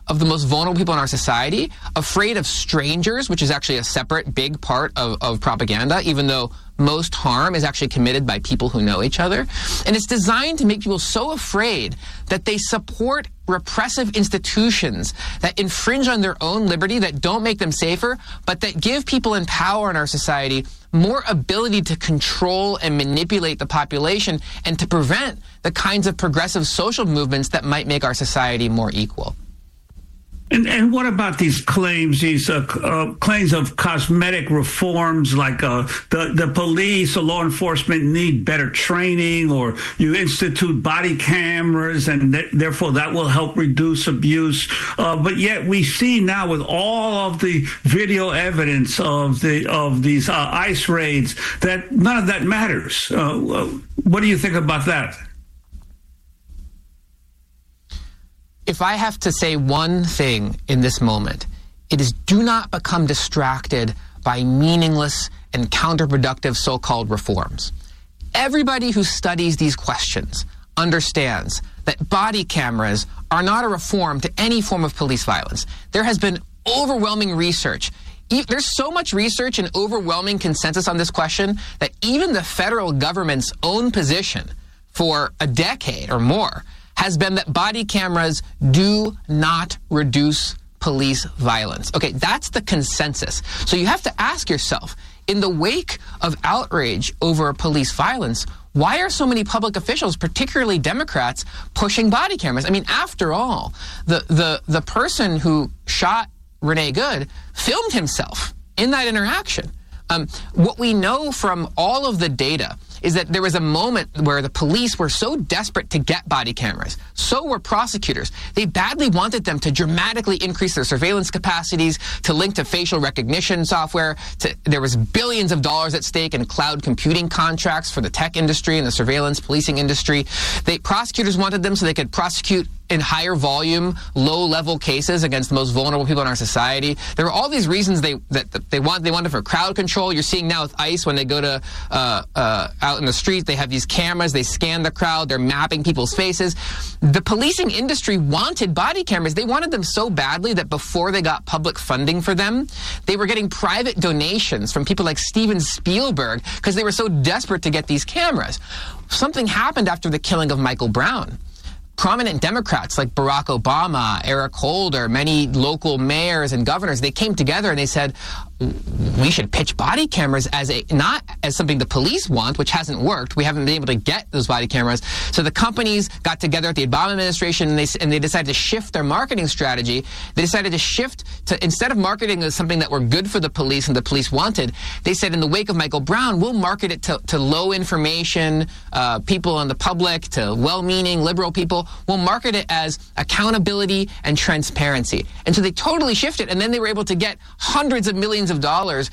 of the most vulnerable people in our society, afraid of strangers, which is actually a separate big part of propaganda, even though most harm is actually committed by people who know each other. And it's designed to make people so afraid that they support repressive institutions that infringe on their own liberty, that don't make them safer, but that give people in power in our society more ability to control and manipulate the population and to prevent the kinds of progressive social movements that might make our society more equal. And what about these claims, claims of cosmetic reforms, like the police or law enforcement need better training, or you institute body cameras, and therefore that will help reduce abuse. But yet we see now, with all of the video evidence of these ICE raids, that none of that matters. What do you think about that? If I have to say one thing in this moment, it is do not become distracted by meaningless and counterproductive so-called reforms. Everybody who studies these questions understands that body cameras are not a reform to any form of police violence. There has been overwhelming research. There's so much research and overwhelming consensus on this question that even the federal government's own position for a decade or more has been that body cameras do not reduce police violence. Okay, that's the consensus. So you have to ask yourself, in the wake of outrage over police violence, why are so many public officials, particularly Democrats, pushing body cameras? I mean, after all, the person who shot Renee Good filmed himself in that interaction. What we know from all of the data is that there was a moment where the police were so desperate to get body cameras, so were prosecutors. They badly wanted them to dramatically increase their surveillance capacities, to link to facial recognition software. There was billions of dollars at stake in cloud computing contracts for the tech industry and the surveillance policing industry. Prosecutors wanted them so they could prosecute in higher volume, low-level cases against the most vulnerable people in our society. There were all these reasons they wanted for crowd control. You're seeing now with ICE, when they go to out in the street, they have these cameras, they scan the crowd, they're mapping people's faces. The policing industry wanted body cameras. They wanted them so badly that before they got public funding for them, they were getting private donations from people like Steven Spielberg because they were so desperate to get these cameras. Something happened after the killing of Michael Brown. Prominent Democrats like Barack Obama, Eric Holder, many local mayors and governors, they came together and they said, we should pitch body cameras not as something the police want, which hasn't worked. We haven't been able to get those body cameras. So the companies got together at the Obama administration and they decided to shift their marketing strategy. They decided to shift to, instead of marketing as something that were good for the police and the police wanted, they said in the wake of Michael Brown, we'll market it to low information people in the public, to well-meaning liberal people. We'll market it as accountability and transparency. And so they totally shifted, and then they were able to get hundreds of millions of dollars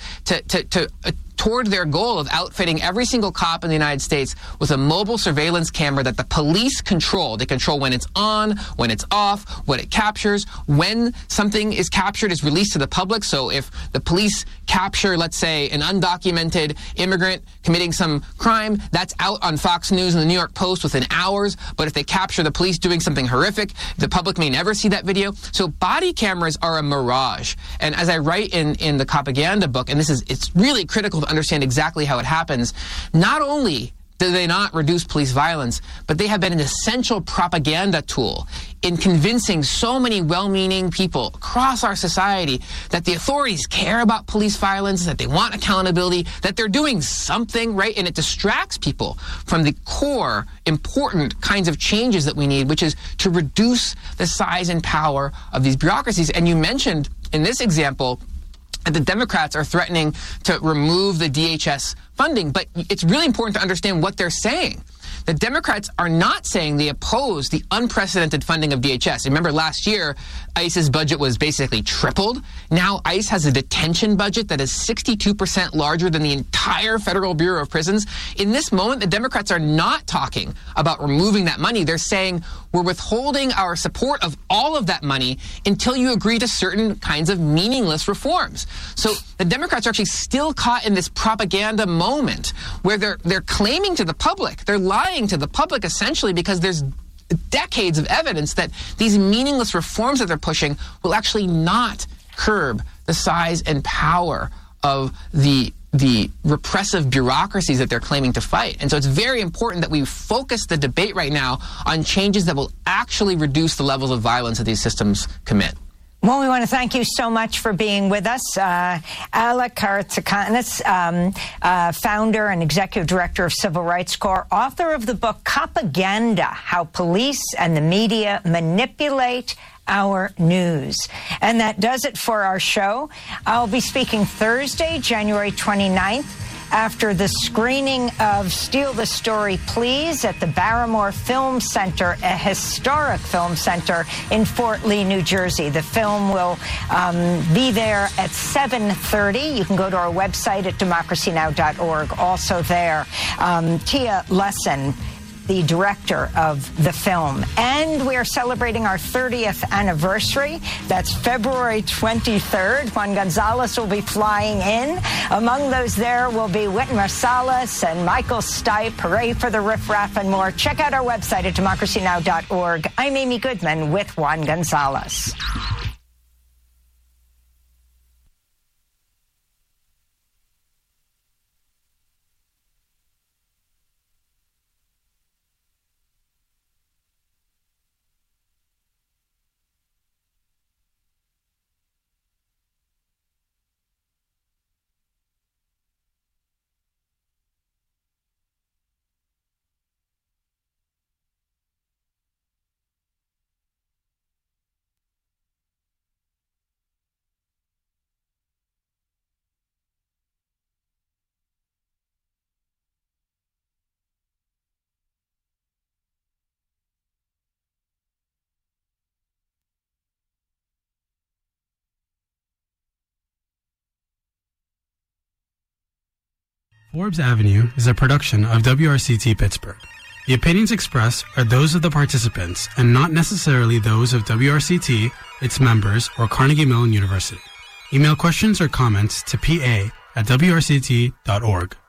toward their goal of outfitting every single cop in the United States with a mobile surveillance camera that the police control. They control when it's on, when it's off, what it captures, when something is captured is released to the public. So if the police capture, let's say, an undocumented immigrant committing some crime, that's out on Fox News and the New York Post within hours. But if they capture the police doing something horrific, the public may never see that video. So body cameras are a mirage. And as I write in the propaganda book, and it's really critical to understand exactly how it happens, not only do they not reduce police violence, but they have been an essential propaganda tool in convincing so many well-meaning people across our society that the authorities care about police violence, that they want accountability, that they're doing something, right? And it distracts people from the core, important kinds of changes that we need, which is to reduce the size and power of these bureaucracies. And you mentioned in this example that the Democrats are threatening to remove the DHS funding, but it's really important to understand what they're saying. The Democrats are not saying they oppose the unprecedented funding of DHS. Remember, last year, ICE's budget was basically tripled. Now ICE has a detention budget that is 62% larger than the entire Federal Bureau of Prisons. In this moment, the Democrats are not talking about removing that money. They're saying we're withholding our support of all of that money until you agree to certain kinds of meaningless reforms. So the Democrats are actually still caught in this propaganda moment where they're claiming to the public, they're lying to the public essentially, because there's decades of evidence that these meaningless reforms that they're pushing will actually not curb the size and power of the repressive bureaucracies that they're claiming to fight. And so it's very important that we focus the debate right now on changes that will actually reduce the levels of violence that these systems commit. Well, we want to thank you so much for being with us. Alec Karatsikakis, founder and executive director of Civil Rights Corps, author of the book Copaganda: How Police and the Media Manipulate Our News. And that does it for our show. I'll be speaking Thursday, January 29th, after the screening of Steal the Story, Please at the Barrymore Film Center, a historic film center in Fort Lee, New Jersey. The film will be there at 7:30. You can go to our website at democracynow.org. Also there, Tia Lesson, the director of the film. And we are celebrating our 30th anniversary. That's February 23rd. Juan Gonzalez will be flying in. Among those there will be Wynton Marsalis and Michael Stipe, Hooray for the Riff Raff, and more. Check out our website at democracynow.org. I'm Amy Goodman with Juan Gonzalez. Forbes Avenue is a production of WRCT Pittsburgh. The opinions expressed are those of the participants and not necessarily those of WRCT, its members, or Carnegie Mellon University. Email questions or comments to pa@wrct.org.